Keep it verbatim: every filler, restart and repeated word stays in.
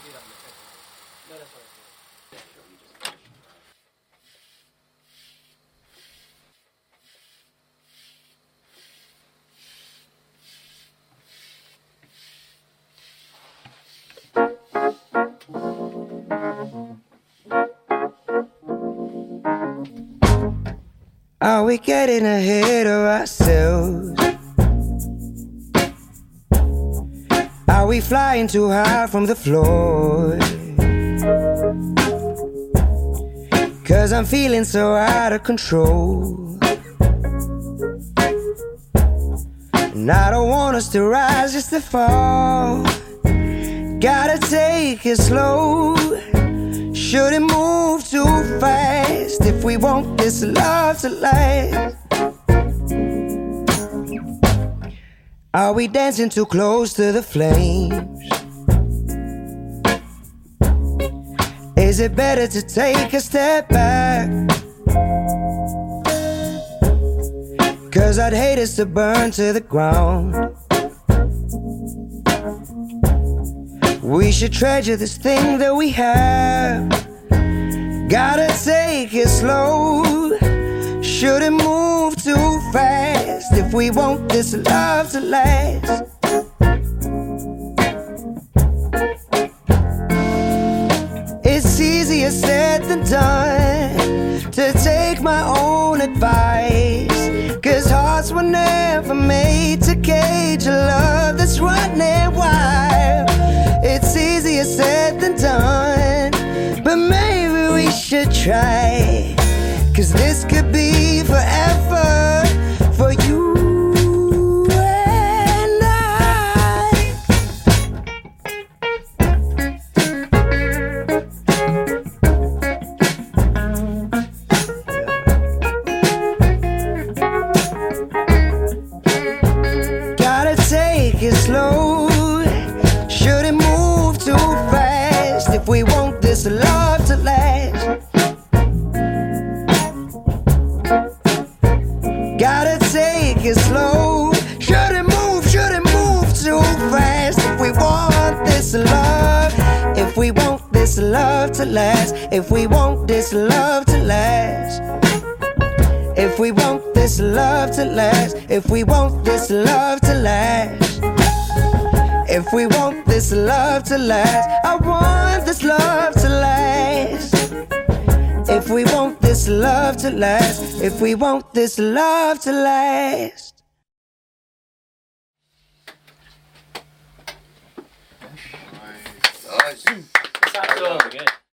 Are we getting ahead of ourselves? Are we flying too high from the floor? Cause I'm feeling so out of control, and I don't want us to rise, just to fall. Gotta take it slow, shouldn't move too fast if we want this love to last. Are we dancing too close to the flames? Is it better to take a step back? Cause I'd hate us to burn to the ground. We should treasure this thing that we have. Gotta take it slow, shouldn't move too fast if we want this love to last. It's easier said than done to take my own advice, cause hearts were never made to cage a love that's running wild. It's easier said than done, but maybe we should try, cause this could be forever for you and I. Gotta take it slow, shouldn't move too fast if we want this love to last. Gotta take it slow, shouldn't move, shouldn't move too fast if we want this love, if we want this love to last, if we want this love to last, if we want this love to last, if we want this love to last, if we want this love to last, I want this love to last. If we want this love to last, if we want this love to last.